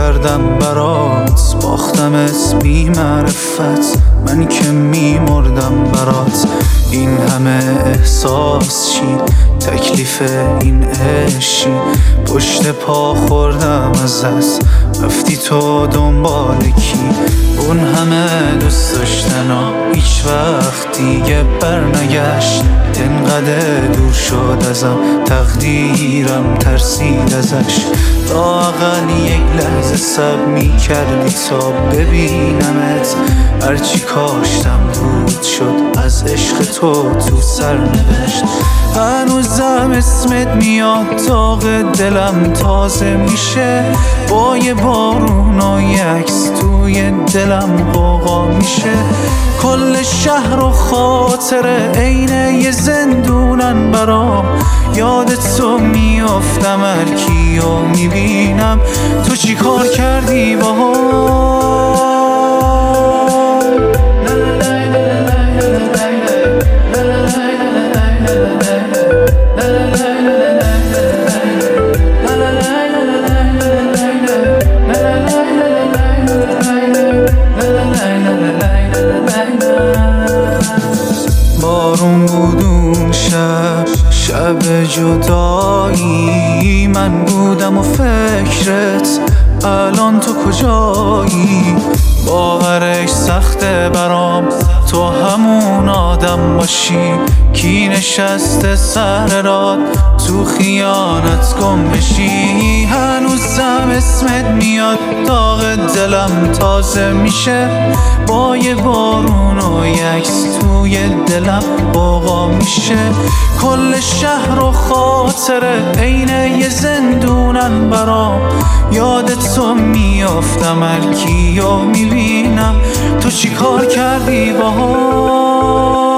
کردم برات، باختمت بی معرفت، من که میمردم برات. این همه احساس چی؟ تکلیف این عشقی؟ پشت پا خوردم ازت، رفتی تو دنبال کی؟ اون همه دوست داشتنا هیچ وقت دیگه برنگشت. انقدر دور شد ازم تقدیرم، ترسید ازش. لااقل یک لحظه صبر میکردی تا ببینمت. هرچی کاشتم بود شد از عشق تو سرنوشت. هنوزم اسمت میاد، داغ دلم تازه میشه. با یه بارون و یه عکس توی دلم غوغا میشه. کل شهر و خاطره عین یه زندونن برام. یاد تو میافتم هرکی و میبینم تو چی کار کردی باهام. بارون بود اون شب جدایی، من بودم و فکرت الان تو کجایی؟ باورش سخته برام تو همون آدم باشی کی نشسته سر راه تو خیانت گم بشی. هنوزم اسمت میاد، داغ دلم تازه میشه. با یه بارون و یه عکس توی دلم غوغا میشه. کل شهر و خاطره عین یه زندونن برام. یاد تو میافتم هرکی و میبینم تو چی کار کردی باهام.